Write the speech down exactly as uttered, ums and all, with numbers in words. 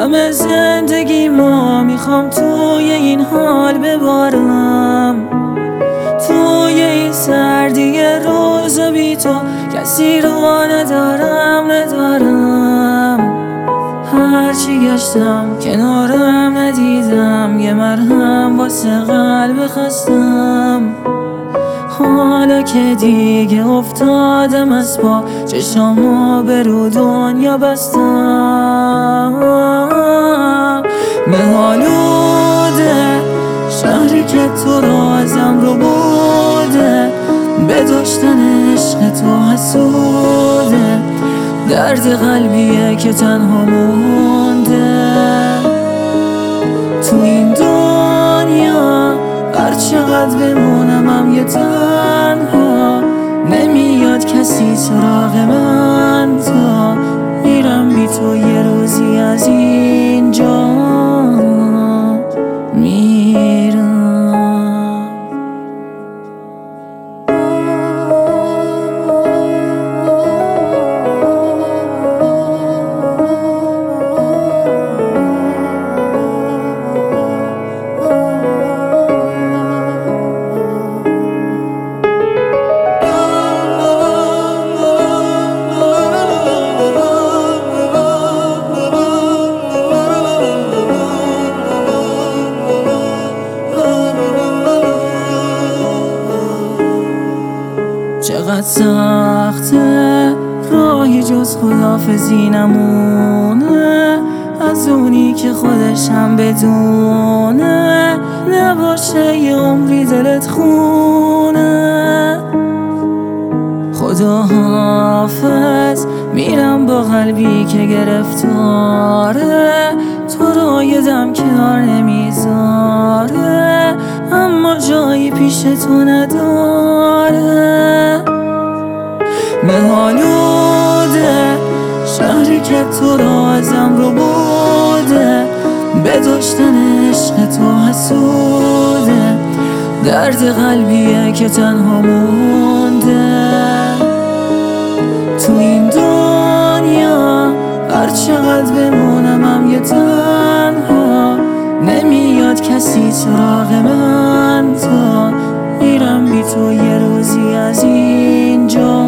همه زندگی ما میخوام توی این حال ببارم، توی این سردی روز بی تو کسی رو ندارم ندارم. هرچی گشتم کنارم ندیدم یه مرهم واسه قلب خستم. حالا که دیگه افتادم از پا چشامو به رو دنیا بستم. مه‌آلوده شهری که تو رازم رو بوده، به داشتن عشق تو حسوده، درد قلبیه که تنها مونده تو این دنیا. هر چقدر بمونم هم یه تنها، نمیاد کسی سراغ من تا میرم بی تو یه روزی از اینجا میرم. چقدر سخته راهی جز خداحافظی نمونه، از اونی که خودش هم بدونه نباشه یه عمری دلت خونه. خدا حافظ میرم با قلبی که گرفتاره، تو رو یه دم کنار نمیذاره، اما جایی پیش تو نداره. مه‌آلوده شهری که تو رازم رو بوده، به داشتن عشق تو حسوده، درد قلبیه که تنها مونده تو این دنیا. هر چقدر بمونم هم یه تنها، نمیاد کسی سراغ من تا میرم بی تو یه روزی از اینجا